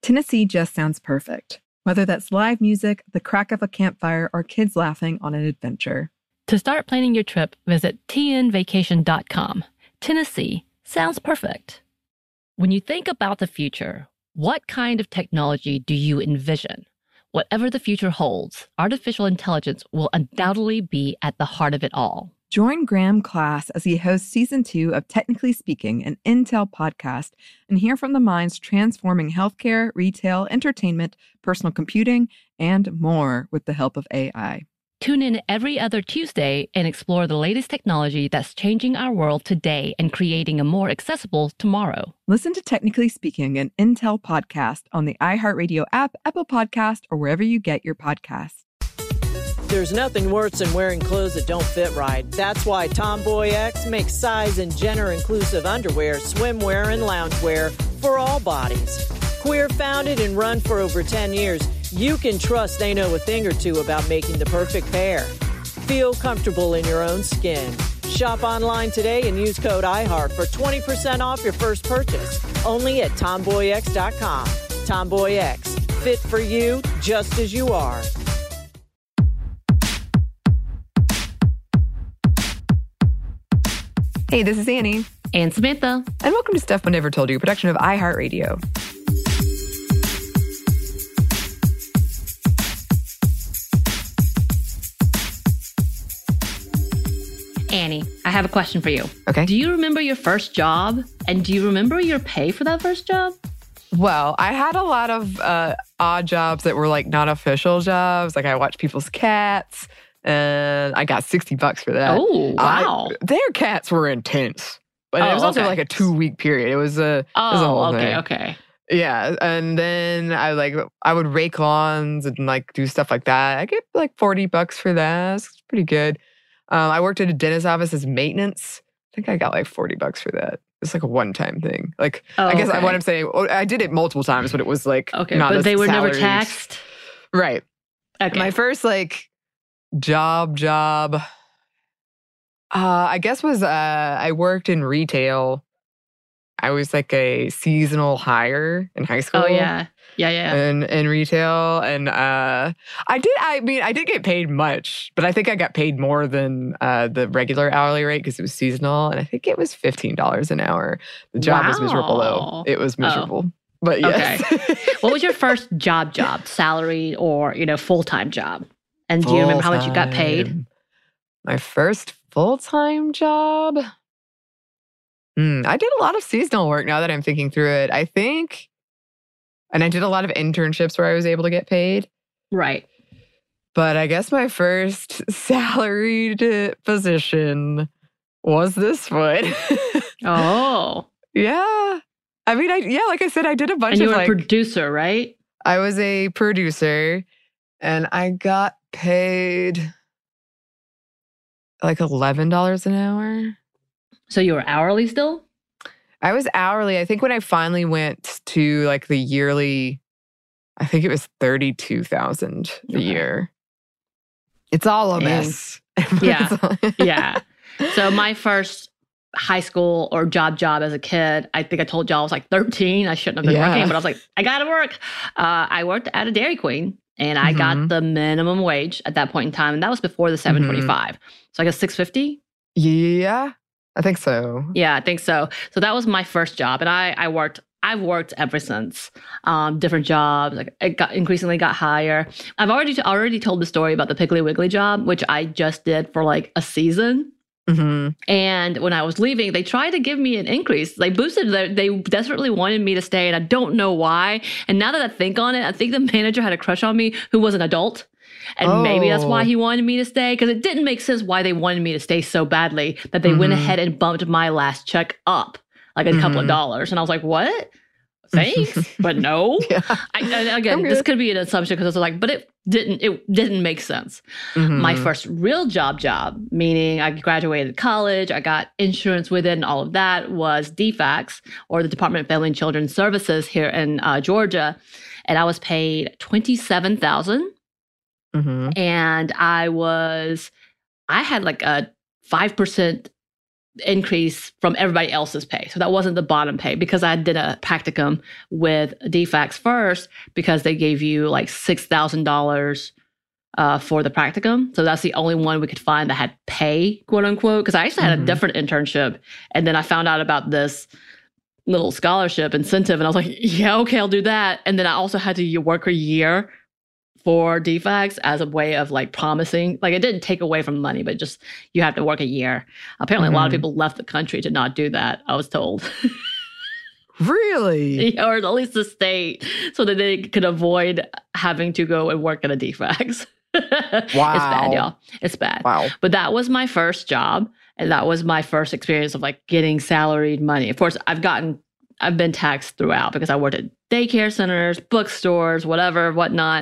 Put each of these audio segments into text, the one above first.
Tennessee just sounds perfect. Whether that's live music, the crack of a campfire, or kids laughing on an adventure. To start planning your trip, visit tnvacation.com. Tennessee sounds perfect. When you think about the future, what kind of technology do you envision? Whatever the future holds, artificial intelligence will undoubtedly be at the heart of it all. Join Graham Class as he hosts Season 2 of Technically Speaking, an Intel podcast, and hear from the minds transforming healthcare, retail, entertainment, personal computing, and more with the help of AI. Tune in every other Tuesday and explore the latest technology that's changing our world today and creating a more accessible tomorrow. Listen to Technically Speaking, an Intel podcast on the iHeartRadio app, Apple Podcast, or wherever you get your podcasts. There's nothing worse than wearing clothes that don't fit right. That's why Tomboy X makes size and gender-inclusive underwear, swimwear, and loungewear for all bodies. Queer founded and run for over 10 years, you can trust they know a thing or two about making the perfect pair. Feel comfortable in your own skin. Shop online today and use code IHEART for 20% off your first purchase. Only at TomboyX.com. Tomboy X. Fit for you just as you are. Hey, this is Annie. And Samantha. And welcome to Stuff One Never Told You, a production of iHeartRadio. Annie, I have a question for you. Okay. Do you remember your first job? And do you remember your pay for that first job? Well, I had a lot of odd jobs that were like not official jobs. Like I watched people's cats. And I got $60 for that. Oh, wow. Their cats were intense. But it was also like a 2-week period. It was a whole thing. Okay. Yeah. And then I would rake lawns and like do stuff like that. I get like $40 for that. It's pretty good. I worked at a dentist's office as maintenance. I think I got like $40 for that. It's like a one-time thing. Like, I guess what I'm saying, I did it multiple times, but it was like not but they were salaried. never taxed? Right. Okay. My first job I guess was I worked in retail. I was like a seasonal hire in high school. Oh yeah in retail, and I did get paid much, but I think I got paid more than the regular hourly rate because it was seasonal, and I think it was $15 an hour. The job was miserable though. It was miserable. But yes. Okay. What was your first job, salary or full-time job? And do you remember how much you got paid? My first full-time job? I did a lot of seasonal work now that I'm thinking through it. I think, and I did a lot of internships where I was able to get paid. Right. But I guess my first salaried position was this one. Oh. Yeah. I mean, like I said, I did a bunch of And you were a producer, right? I was a producer. And I got paid like $11 an hour. So you were hourly still? I was hourly. I think when I finally went to like the yearly, I think it was $32,000 a year. It's all a mess. Yeah. So my first high school or job as a kid, I think I told y'all I was like 13. I shouldn't have been working, but I was like, I got to work. I worked at a Dairy Queen. And I got the minimum wage at that point in time. And that was before the $7.25. So I guess $6.50? Yeah, I think so. Yeah, I think so. So that was my first job. And I've worked ever since. Different jobs. Like it increasingly got higher. I've already told the story about the Piggly Wiggly job, which I just did for like a season. Mm-hmm. And when I was leaving, they tried to give me an increase. They desperately wanted me to stay, and I don't know why. And now that I think on it, I think the manager had a crush on me who was an adult. And maybe that's why he wanted me to stay, because it didn't make sense why they wanted me to stay so badly that they went ahead and bumped my last check up like a couple of dollars. And I was like, what? Thanks, but no. Again, this could be an assumption because I was like, but it didn't make sense. My first real job, meaning I graduated college, I got insurance with it and all of that, was DFACS, or the Department of Family and Children's Services here in Georgia. And I was paid $27,000. And I had like a 5% increase from everybody else's pay. So that wasn't the bottom pay because I did a practicum with DFACS first because they gave you like $6,000 for the practicum. So that's the only one we could find that had pay, quote unquote, because I actually had a different internship. And then I found out about this little scholarship incentive and I was like, yeah, okay, I'll do that. And then I also had to work a year for DFACS as a way of like promising, like it didn't take away from money, but just you have to work a year. Apparently a lot of people left the country to not do that, I was told. Really? Or at least the state, so that they could avoid having to go and work at a DFACS. Wow. It's bad, y'all. It's bad. Wow. But that was my first job. And that was my first experience of like getting salaried money. Of course, I've been taxed throughout because I worked at daycare centers, bookstores, whatnot.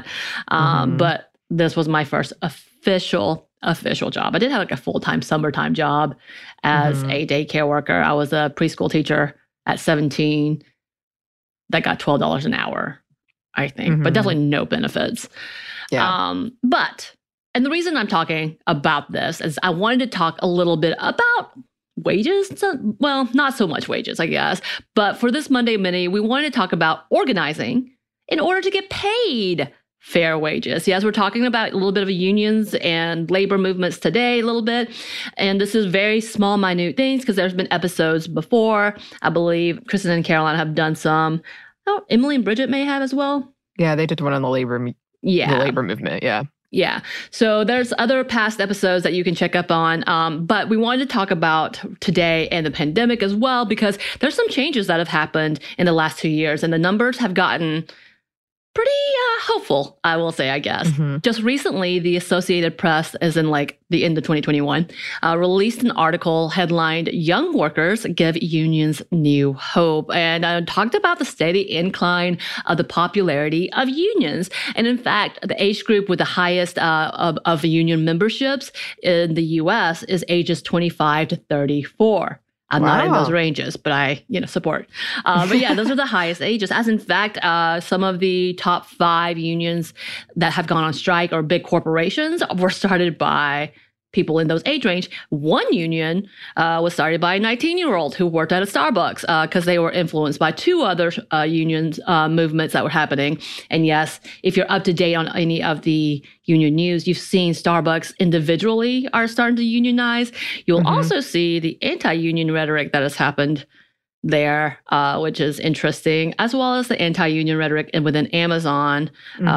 But this was my first official job. I did have like a full-time summertime job as a daycare worker. I was a preschool teacher at 17 that got $12 an hour, I think, but definitely no benefits. Yeah. And the reason I'm talking about this is I wanted to talk a little bit about wages. Well, not so much wages, I guess. But for this Monday Mini, we wanted to talk about organizing in order to get paid fair wages. Yes, we're talking about a little bit of unions and labor movements today, a little bit. And this is very small, minute things because there's been episodes before. I believe Kristen and Caroline have done some. Oh, Emily and Bridget may have as well. Yeah, they did one on the labor movement. Yeah. Yeah. So there's other past episodes that you can check up on. But we wanted to talk about today and the pandemic as well, because there's some changes that have happened in the last 2 years and the numbers have gotten pretty hopeful, I will say, I guess. Just recently, the Associated Press, as in like the end of 2021, released an article headlined "Young Workers Give Unions New Hope," and talked about the steady incline of the popularity of unions. And in fact, the age group with the highest of union memberships in the U.S. is ages 25 to 34. I'm not in those ranges, but I, support. But yeah, those are the highest ages. As in fact, some of the top 5 unions that have gone on strike or big corporations were started by people in those age range. One union was started by a 19-year-old who worked at a Starbucks because they were influenced by 2 other unions movements that were happening. And yes, if you're up to date on any of the union news, you've seen Starbucks individually are starting to unionize. You'll also see the anti-union rhetoric that has happened there, which is interesting, as well as the anti-union rhetoric within Amazon.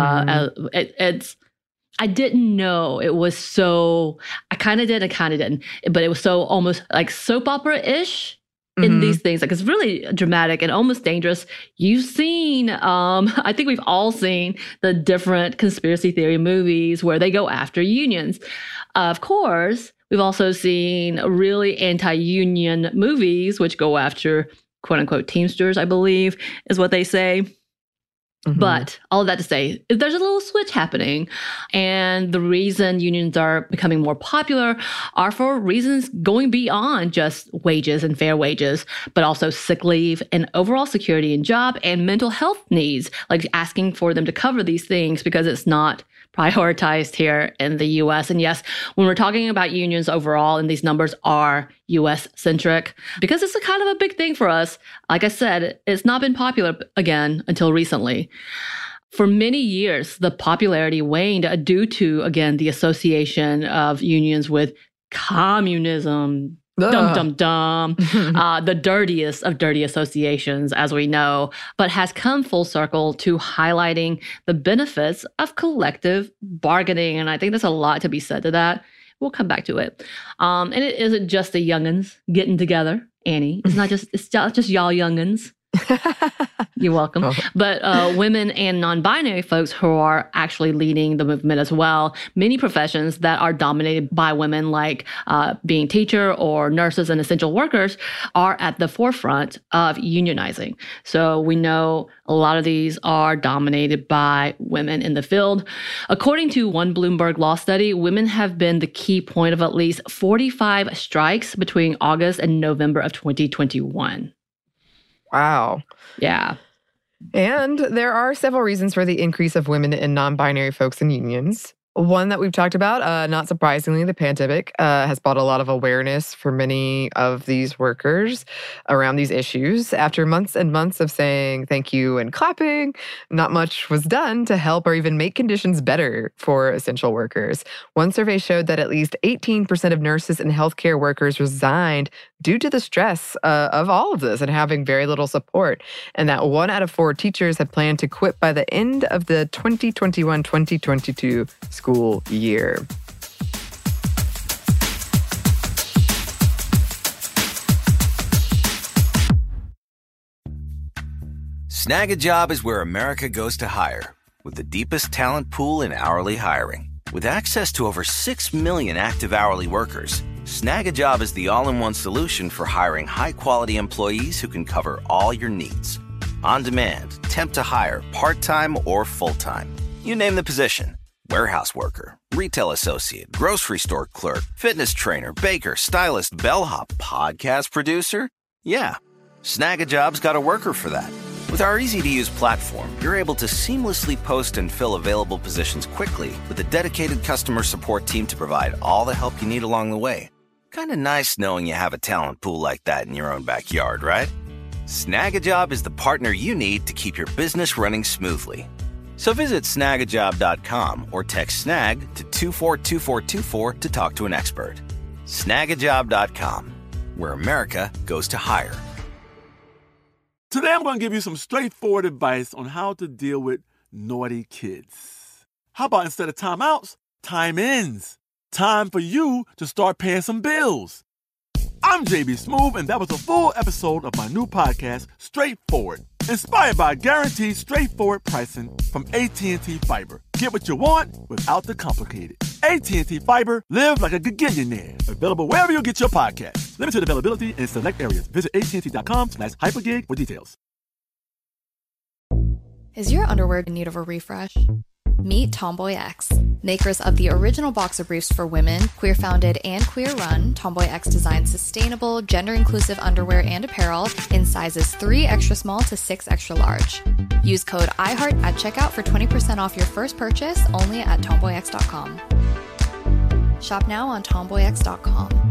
I didn't know it was so, I kind of did, I kind of didn't, but it was so almost like soap opera-ish in these things. Like it's really dramatic and almost dangerous. You've seen, I think we've all seen the different conspiracy theory movies where they go after unions. Of course, we've also seen really anti-union movies, which go after quote unquote Teamsters, I believe is what they say. But all of that to say, there's a little switch happening. And the reason unions are becoming more popular are for reasons going beyond just wages and fair wages, but also sick leave and overall security in job and mental health needs, like asking for them to cover these things because it's not prioritized here in the U.S. And yes, when we're talking about unions overall, and these numbers are U.S.-centric, because it's a kind of a big thing for us, like I said, it's not been popular again until recently. For many years, the popularity waned due to, again, the association of unions with communism. The dirtiest of dirty associations, as we know, but has come full circle to highlighting the benefits of collective bargaining. And I think there's a lot to be said to that. We'll come back to it. And it isn't just the youngins getting together, Annie. It's not just y'all youngins. You're welcome. Oh. But women and non-binary folks who are actually leading the movement as well. Many professions that are dominated by women, like being teacher or nurses and essential workers, are at the forefront of unionizing. So we know a lot of these are dominated by women in the field. According to one Bloomberg Law study, women have been the key point of at least 45 strikes between August and November of 2021. Wow. Yeah. And there are several reasons for the increase of women and non-binary folks in unions. One that we've talked about, not surprisingly, the pandemic has brought a lot of awareness for many of these workers around these issues. After months and months of saying thank you and clapping, not much was done to help or even make conditions better for essential workers. One survey showed that at least 18% of nurses and healthcare workers resigned due to the stress of all of this and having very little support. And that 1 out of 4 teachers had planned to quit by the end of the 2021-2022 school year. Snag a Job is where America goes to hire, with the deepest talent pool in hourly hiring. With access to over 6 million active hourly workers, Snag a Job is the all-in-one solution for hiring high-quality employees who can cover all your needs. On demand, temp to hire, part-time or full-time. You name the position. Warehouse worker, retail associate, grocery store clerk, fitness trainer, baker, stylist, bellhop, podcast producer. Yeah, Snag a Job's got a worker for that. With our easy-to-use platform, you're able to seamlessly post and fill available positions quickly with a dedicated customer support team to provide all the help you need along the way. Kind of nice knowing you have a talent pool like that in your own backyard, right? Snag a Job is the partner you need to keep your business running smoothly. So visit snagajob.com or text snag to 242424 to talk to an expert. Snagajob.com, where America goes to hire. Today I'm going to give you some straightforward advice on how to deal with naughty kids. How about instead of timeouts, time-ins? Time for you to start paying some bills. I'm JB Smoove, and that was a full episode of my new podcast, Straightforward, inspired by guaranteed straightforward pricing from AT&T Fiber. Get what you want without the complicated. AT&T Fiber, live like a gigillionaire. Available wherever you get your podcast. Limited availability in select areas. Visit AT&T.com/hypergig for details. Is your underwear in need of a refresh? Meet Tomboy X, makers of the original boxer briefs for women, queer-founded and queer-run. Tomboy X designs sustainable, gender-inclusive underwear and apparel in sizes 3 extra small to 6 extra large. Use code IHEART at checkout for 20% off your first purchase only at tomboyx.com. Shop now on tomboyx.com.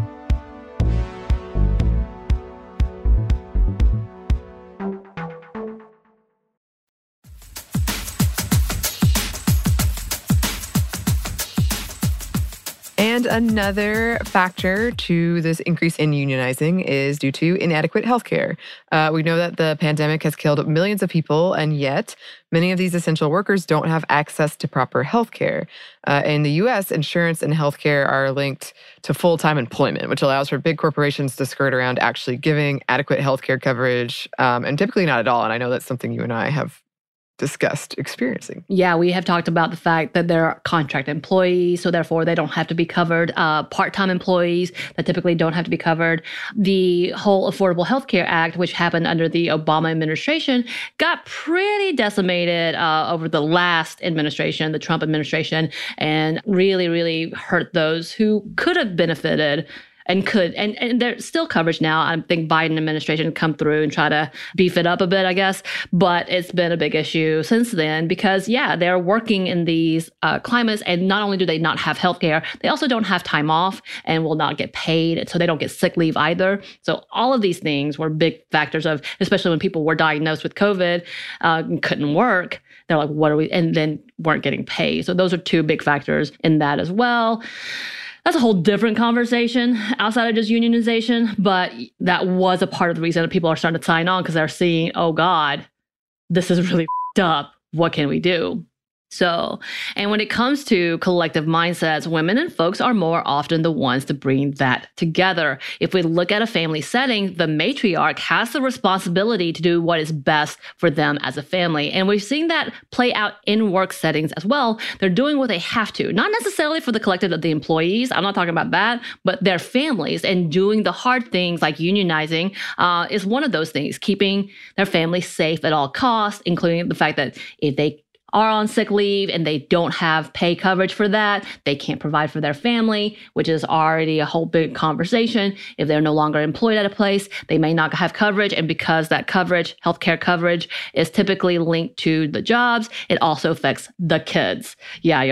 And another factor to this increase in unionizing is due to inadequate healthcare. We know that the pandemic has killed millions of people, and yet many of these essential workers don't have access to proper healthcare. In the U.S., insurance and healthcare are linked to full-time employment, which allows for big corporations to skirt around actually giving adequate healthcare coverage, and typically not at all. And I know that's something you and I have discussed experiencing. Yeah, we have talked about the fact that they're contract employees, so therefore they don't have to be covered. Part-time employees that typically don't have to be covered. The whole Affordable Health Care Act, which happened under the Obama administration, got pretty decimated over the last administration, the Trump administration, and really, really hurt those who could have benefited and could. And there's still coverage now. I think Biden administration come through and try to beef it up a bit, I guess. But it's been a big issue since then because, yeah, they're working in these climates. And not only do they not have health care, they also don't have time off and will not get paid. So they don't get sick leave either. So all of these things were big factors of, especially when people were diagnosed with COVID, couldn't work. They're like, what are we? And then weren't getting paid. So those are two big factors in that as well. That's a whole different conversation outside of just unionization, but that was a part of the reason that people are starting to sign on because they're seeing, oh God, this is really f***ed up. What can we do? So, and when it comes to collective mindsets, women and folks are more often the ones to bring that together. If we look at a family setting, the matriarch has the responsibility to do what is best for them as a family. And we've seen that play out in work settings as well. They're doing what they have to, not necessarily for the collective of the employees. I'm not talking about that, but their families, and doing the hard things like unionizing is one of those things, keeping their family safe at all costs, including the fact that if they are on sick leave and they don't have pay coverage for that, they can't provide for their family, which is already a whole big conversation. If they're no longer employed at a place, they may not have coverage. And because that coverage, healthcare coverage, is typically linked to the jobs, it also affects the kids. Yeah, y'all.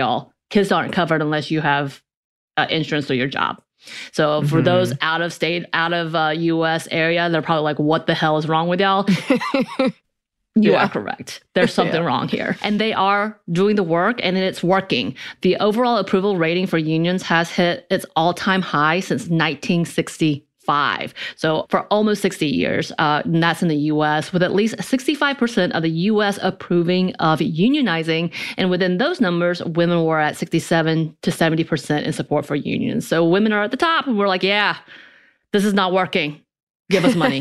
kids aren't covered unless you have insurance through your job. So for those out of state, out of U.S. area, they're probably like, what the hell is wrong with y'all? You are correct. There's something wrong here. And they are doing the work, and it's working. The overall approval rating for unions has hit its all-time high since 1965. So for almost 60 years, and that's in the U.S., with at least 65% of the U.S. approving of unionizing. And within those numbers, women were at 67 to 70% in support for unions. So women are at the top, and we're like, yeah, this is not working. Give us money.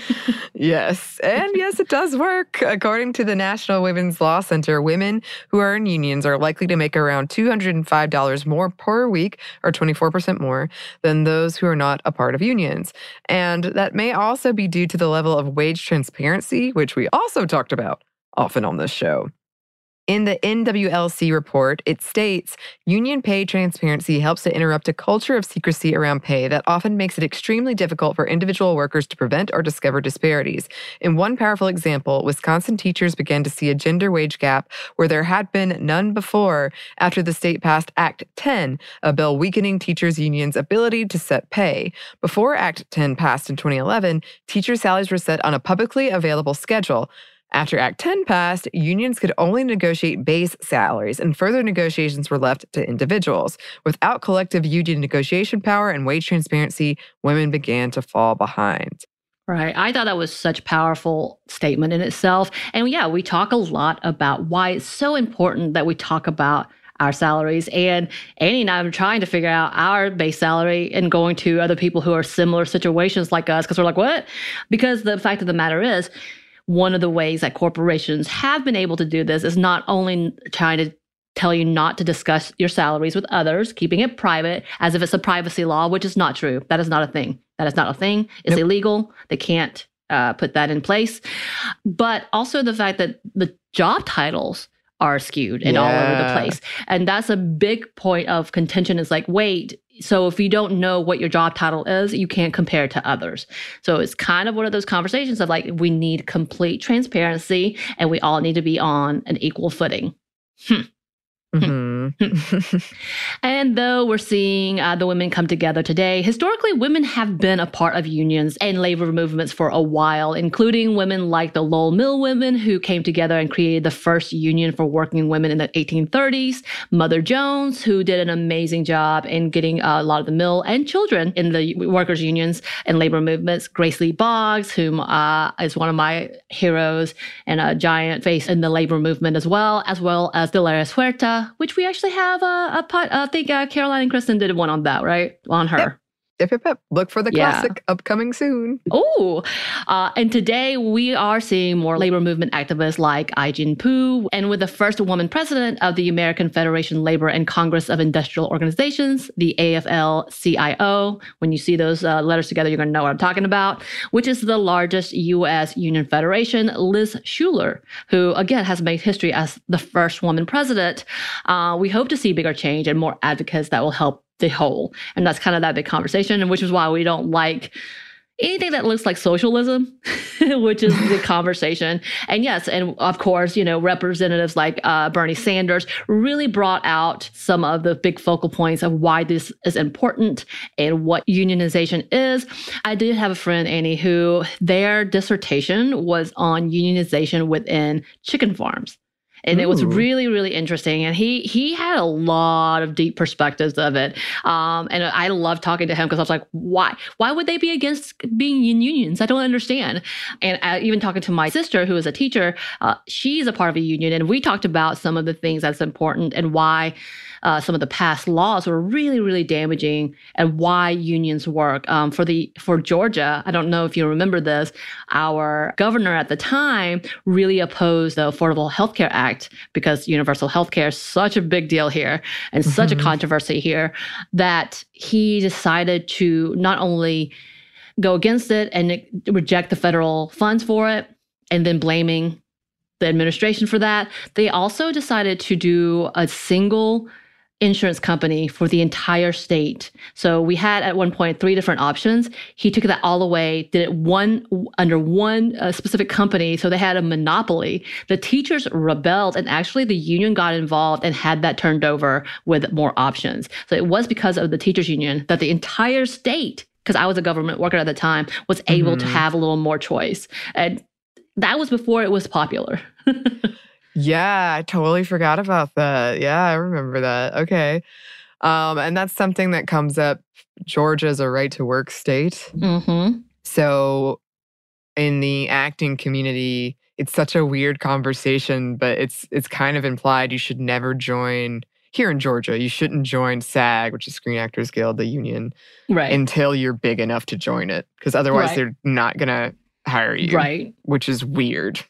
Yes. And yes, it does work. According to the National Women's Law Center, women who are in unions are likely to make around $205 more per week, or 24% more, than those who are not a part of unions. And that may also be due to the level of wage transparency, which we also talked about often on this show. In the NWLC report, it states, union pay transparency helps to interrupt a culture of secrecy around pay that often makes it extremely difficult for individual workers to prevent or discover disparities. In one powerful example, Wisconsin teachers began to see a gender wage gap where there had been none before after the state passed Act 10, a bill weakening teachers' unions' ability to set pay. Before Act 10 passed in 2011, teacher salaries were set on a publicly available schedule. After Act 10 passed, unions could only negotiate base salaries, and further negotiations were left to individuals. Without collective union negotiation power and wage transparency, women began to fall behind. Right. I thought that was such a powerful statement in itself. And yeah, we talk a lot about why it's so important that we talk about our salaries. And Annie and I are trying to figure out our base salary and going to other people who are similar situations like us, because we're like, what? Because the fact of the matter is, one of the ways that corporations have been able to do this is not only trying to tell you not to discuss your salaries with others, keeping it private as if it's a privacy law, which is not true. That is not a thing. That is not a thing. It's illegal. They can't put that in place. But also the fact that the job titles are skewed and all over the place. And that's a big point of contention. Is like, wait, so if you don't know what your job title is, you can't compare it to others. So it's kind of one of those conversations of like, we need complete transparency and we all need to be on an equal footing. And though we're seeing the women come together today, historically, women have been a part of unions and labor movements for a while, including women like the Lowell Mill women, who came together and created the first union for working women in the 1830s, Mother Jones, who did an amazing job in getting a lot of the mill and children in the workers' unions and labor movements, Grace Lee Boggs, whom is one of my heroes and a giant face in the labor movement as well as Dolores Huerta, which we actually have I think Caroline and Kristen did one on that, right? On her. Yep. Look for the classic upcoming soon. Oh, and today we are seeing more labor movement activists like Ai-jen Poo, and with the first woman president of the American Federation Labor and Congress of Industrial Organizations, the AFL-CIO. When you see those letters together, you're going to know what I'm talking about, which is the largest U.S. union federation, Liz Schuler, who, again, has made history as the first woman president. We hope to see bigger change and more advocates that will help the whole. And that's kind of that big conversation, and which is why we don't like anything that looks like socialism, which is the conversation. And yes, and of course, representatives like Bernie Sanders really brought out some of the big focal points of why this is important and what unionization is. I did have a friend, Annie, who their dissertation was on unionization within chicken farms. And it was really, really interesting. And he had a lot of deep perspectives of it. And I love talking to him because I was like, why? Why would they be against being in unions? I don't understand. And even talking to my sister, who is a teacher, she's a part of a union. And we talked about some of the things that's important and why some of the past laws were really, really damaging and why unions work. For Georgia, I don't know if you remember this, our governor at the time really opposed the Affordable Health Care Act because universal health care is such a big deal here and such a controversy here that he decided to not only go against it and reject the federal funds for it and then blaming the administration for that, they also decided to do a single insurance company for the entire state. So we had at one point 3 different options. He took that all away, did it under one specific company. So they had a monopoly. The teachers rebelled, and actually the union got involved and had that turned over with more options. So it was because of the teachers union that the entire state, because I was a government worker at the time, was able to have a little more choice. And that was before it was popular. Yeah, I totally forgot about that. Yeah, I remember that. Okay. And that's something that comes up. Georgia's a right to work state. Mm-hmm. So in the acting community, it's such a weird conversation, but it's kind of implied you should never join, here in Georgia, you shouldn't join SAG, which is Screen Actors Guild, the union, right, until you're big enough to join it. Because otherwise they're not going to hire you. Right. Which is weird.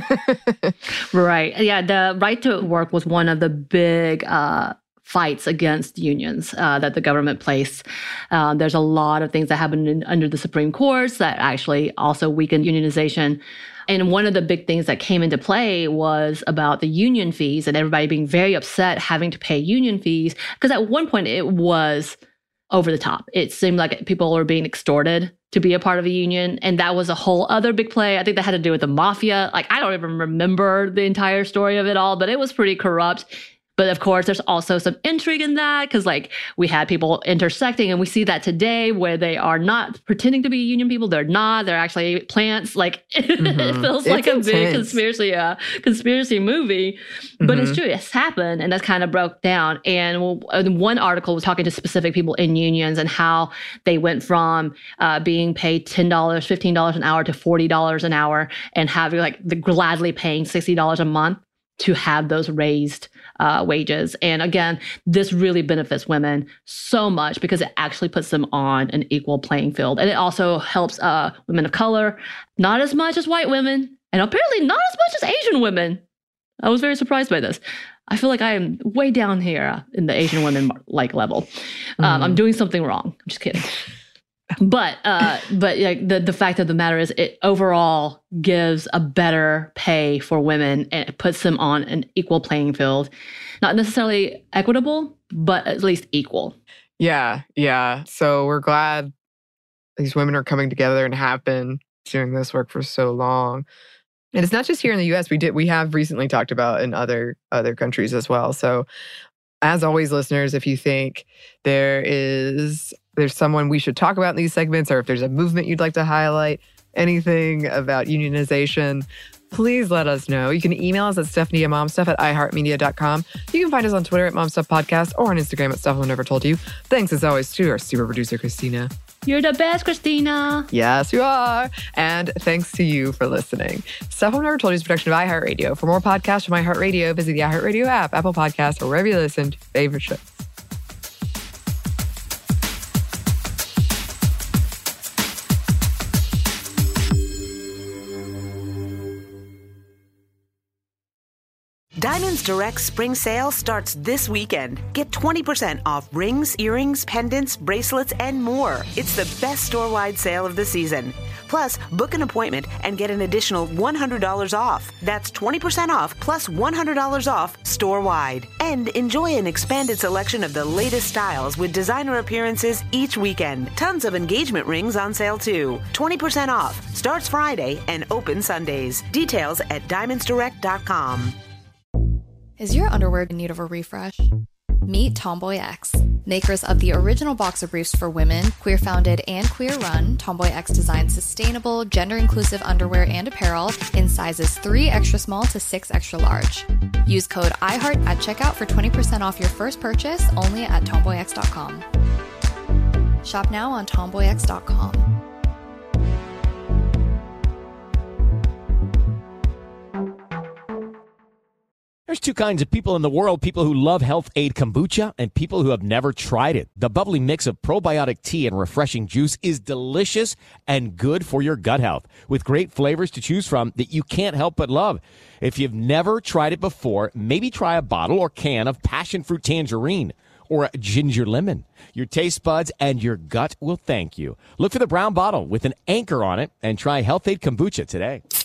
Right. Yeah, the right to work was one of the big fights against unions that the government placed. There's a lot of things that happened under the Supreme Courts that actually also weakened unionization. And one of the big things that came into play was about the union fees and everybody being very upset having to pay union fees. Because at one point it was over the top. It seemed like people were being extorted to be a part of a union. And that was a whole other big play. I think that had to do with the mafia. Like, I don't even remember the entire story of it all, but it was pretty corrupt. But of course, there's also some intrigue in that because, like, we had people intersecting, and we see that today where they are not pretending to be union people. They're not. They're actually plants. Like, it feels like a big conspiracy movie. But it's true. It's happened, and that's kind of broke down. And one article was talking to specific people in unions and how they went from being paid $10, $15 an hour to $40 an hour, and having gladly paying $60 a month to have those raised wages. And again, this really benefits women so much because it actually puts them on an equal playing field. And it also helps women of color, not as much as white women, and apparently not as much as Asian women. I was very surprised by this. I feel like I am way down here in the Asian women level. I'm doing something wrong. I'm just kidding. But the fact of the matter is, it overall gives a better pay for women, and it puts them on an equal playing field. Not necessarily equitable, but at least equal. Yeah. So we're glad these women are coming together and have been doing this work for so long. And it's not just here in the U.S. We have recently talked about in other countries as well. So as always, listeners, if you think there's someone we should talk about in these segments, or if there's a movement you'd like to highlight, anything about unionization, please let us know. You can email us at stephanie@momstuff@iheartmedia.com. You can find us on Twitter at momstuffpodcast or on Instagram at Stuff I've Never Told You. Thanks as always to our super producer, Christina. You're the best, Christina. Yes, you are. And thanks to you for listening. Stuff I've Never Told You is a production of iHeartRadio. For more podcasts from iHeartRadio, visit the iHeartRadio app, Apple Podcasts, or wherever you listen to your favorite shows. Diamonds Direct Spring Sale starts this weekend. Get 20% off rings, earrings, pendants, bracelets, and more. It's the best store-wide sale of the season. Plus, book an appointment and get an additional $100 off. That's 20% off plus $100 off store-wide. And enjoy an expanded selection of the latest styles with designer appearances each weekend. Tons of engagement rings on sale too. 20% off. Starts Friday and open Sundays. Details at diamondsdirect.com. Is your underwear in need of a refresh? Meet Tomboy X, makers of the original boxer briefs for women, queer-founded and queer-run. Tomboy X designs sustainable, gender-inclusive underwear and apparel in sizes 3 extra small to 6 extra large. Use code IHEART at checkout for 20% off your first purchase only at tomboyx.com. Shop now on tomboyx.com. There's two kinds of people in the world, people who love Health Aid Kombucha and people who have never tried it. The bubbly mix of probiotic tea and refreshing juice is delicious and good for your gut health, with great flavors to choose from that you can't help but love. If you've never tried it before, maybe try a bottle or can of passion fruit tangerine or ginger lemon. Your taste buds and your gut will thank you. Look for the brown bottle with an anchor on it and try Health Aid Kombucha today.